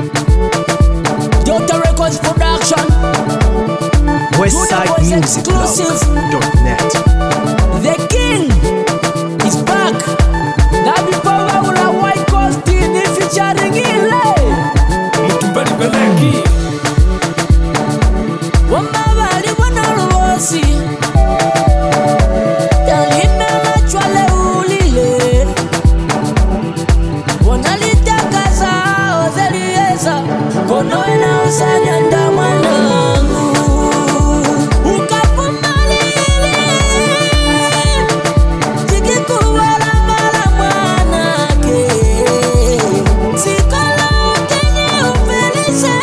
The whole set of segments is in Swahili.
Delta Records Production, WestsideMusicLove.net. The King is back. Nabi Power ula White Coast in featuring Ile Mutumbali Beleki Wamabali wanaruosi Talime machwale ulile Wanalitakaza ozelieza Kono ina usanya ndamanangu Ukapumalile Jikikuwala mala mwanake Sikala ukenye ufelize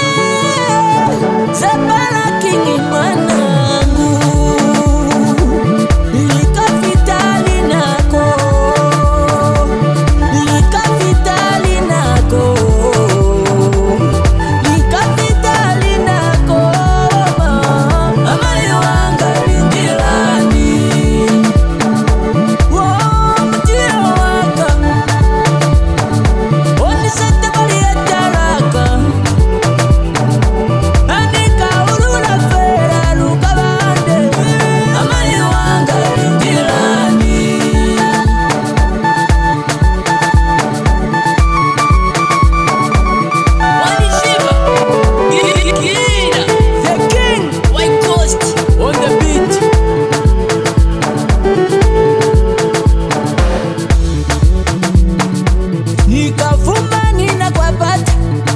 Zepala kingi mwanangu Likafitali nako Likafitali nako Likafitali nako Amali wanga lingilani Wow, mtira waka Onisete bali etaraka Anika urula fera lukabande Amali wanga lingilani Wanishiba Gina The King White Coast on the beat Nikafuma nina kwa pata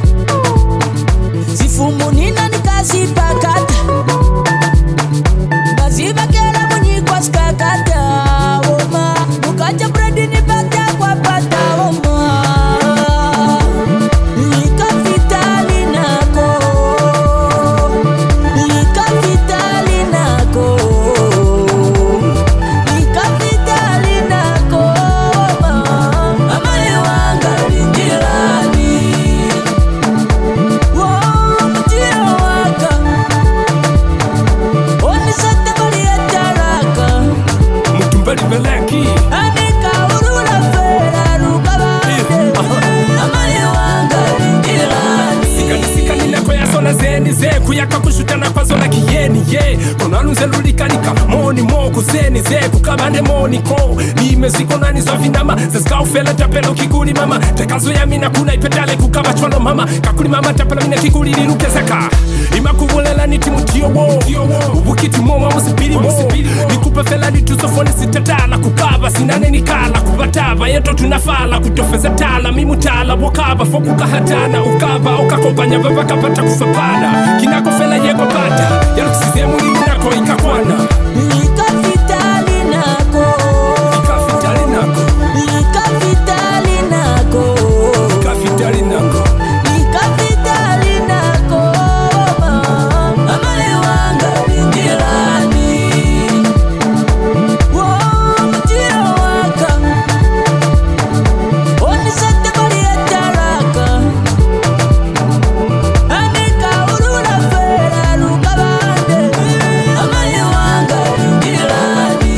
Sifumu nina nikasipakata Baziba kera mwenye kwa skakata Woma Mukacha bredi nipata kwa pata Woma Nikafitali nako Nikafitali nako Nikafitali nako Amali wanga lingilani Wow, mtira waka Onisete bali etaraka Mutumbali Beleki Anika urula fera lukabande Amali wanga lingilani Sikani nako ya zona zeni ze Kuyaka kushutana kwa zona kiyeni ye Konalunze lulikalika moni moku zeni ze Kukabande moni ko Nime ziko nani zofinama Zezika ufele tapelo kiguli mama Tekazo ya mina kuna ipetale kukaba chwalo mama Kakuli mama tapela mina kiguli liruke zeka Ima kubulela niti mutio wo Ubukiti moma musipiri mo Nikupe fela nituzofoni sitatala Kukaba sinane nikala kubataba Yeto tunafala kutofeza tala Mimutala wakaba fokuka hatana Ukaba ukakompanya baba kapata kufapana Kinako fela yego bata Yaluksize muli minako ikakwana Nikafitali nako Ikafitali nako Nikafitali nako Ikafitali nako Nikafitali nako Amali wanga lingilani Wow, mtira waka Onisete bali etaraka Anika urula fera lukabande Amali wanga lingilani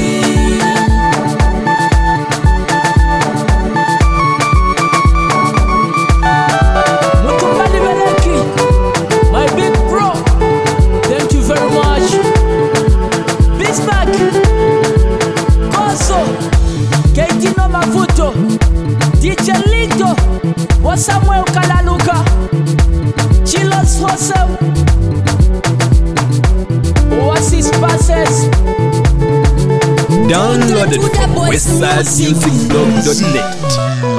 Mutumbali Beleki, my big bro, thank you very much. Bismarck, Koso, Keitino Mafuto, DJ Lito, Samuel Kalaluka, Chilos Hosam, Oasis Passes. Downloaded from WestsideMusicLove.net.